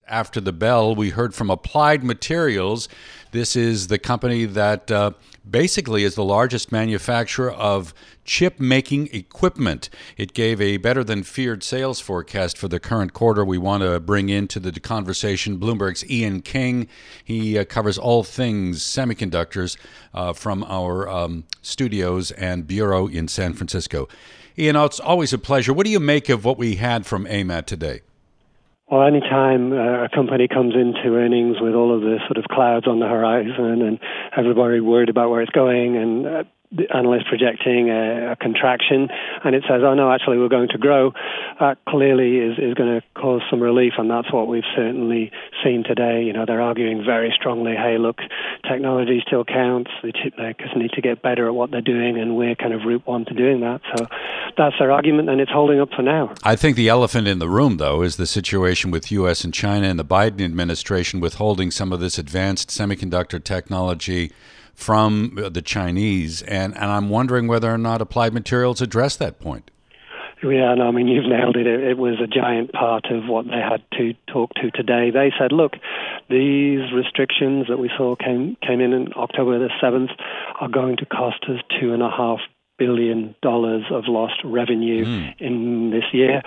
after the bell, we heard from Applied Materials. This is the company that basically is the largest manufacturer of chip-making equipment. It gave a better-than-feared sales forecast for the current quarter. We want to bring into the conversation Bloomberg's Ian King. He covers all things semiconductors from our studios and bureau in San Francisco. Ian, it's always a pleasure. What do you make of what we had from AMAT today? Well, anytime a company comes into earnings with all of the sort of clouds on the horizon and everybody worried about where it's going and the analyst projecting a contraction, and it says, oh no, actually we're going to grow, that clearly is going to cause some relief, and that's what we've certainly seen today. You know, they're arguing very strongly, hey, look, technology still counts, the chip makers need to get better at what they're doing, and we're kind of route one to doing that. So that's their argument, and it's holding up for now. I think the elephant in the room, though, is the situation with U.S. and China and the Biden administration withholding some of this advanced semiconductor technology from the Chinese, and I'm wondering whether or not Applied Materials address that point. Yeah, no, I mean, you've nailed it. It was a giant part of what they had to talk to today. They said, look, these restrictions that we saw came in on October the 7th are going to cost us $2.5 billion of lost revenue in this year.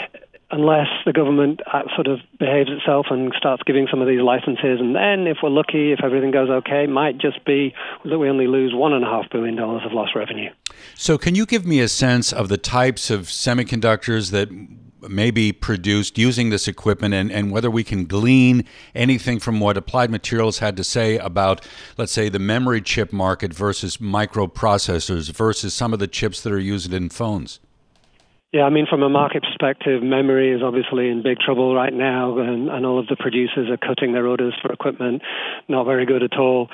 Unless the government sort of behaves itself and starts giving some of these licenses, and then if we're lucky, if everything goes okay, it might just be that we only lose $1.5 billion of lost revenue. So can you give me a sense of the types of semiconductors that may be produced using this equipment, and whether we can glean anything from what Applied Materials had to say about, let's say, the memory chip market versus microprocessors versus some of the chips that are used in phones? Yeah, I mean, from a market perspective, memory is obviously in big trouble right now, and all of the producers are cutting their orders for equipment. Not very good at all.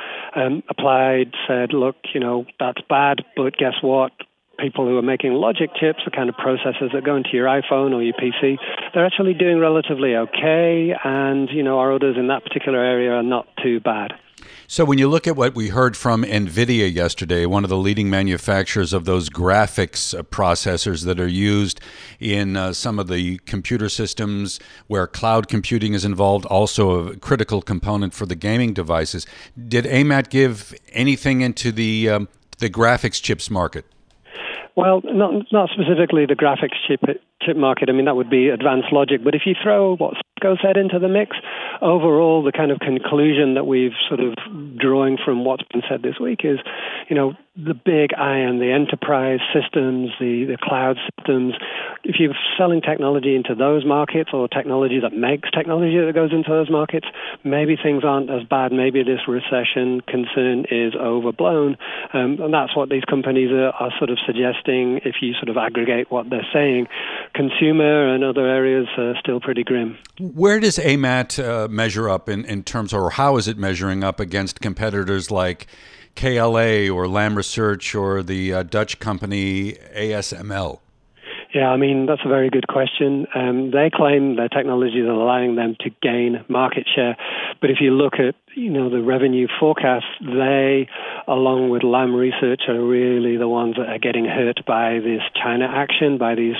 Applied said, look, you know, that's bad, but guess what? People who are making logic chips, the kind of processors that go into your iPhone or your PC, they're actually doing relatively okay, and, you know, our orders in that particular area are not too bad. So when you look at what we heard from NVIDIA yesterday, one of the leading manufacturers of those graphics processors that are used in some of the computer systems where cloud computing is involved, also a critical component for the gaming devices, did AMAT give anything into the graphics chips market? Well, not specifically the graphics chip market. I mean, that would be advanced logic. But if you throw what Cisco said into the mix, overall, the kind of conclusion that we've sort of drawing from what's been said this week is, you know, the big iron, the enterprise systems, the cloud systems, if you're selling technology into those markets or technology that makes technology that goes into those markets, maybe things aren't as bad. Maybe this recession concern is overblown. And that's what these companies are sort of suggesting if you sort of aggregate what they're saying. Consumer and other areas are still pretty grim. Where does AMAT measure up in terms, or how is it measuring up against competitors like KLA or Lam Research or the Dutch company ASML? Yeah, I mean, that's a very good question. They claim their technology is allowing them to gain market share. But if you look at, you know, the revenue forecasts, they, along with Lam Research, are really the ones that are getting hurt by this China action, by these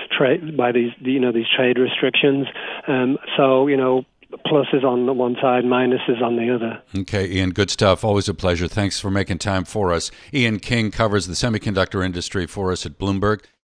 trade restrictions. So, you know, pluses on the one side, minuses on the other. Okay, Ian, good stuff. Always a pleasure. Thanks for making time for us. Ian King covers the semiconductor industry for us at Bloomberg.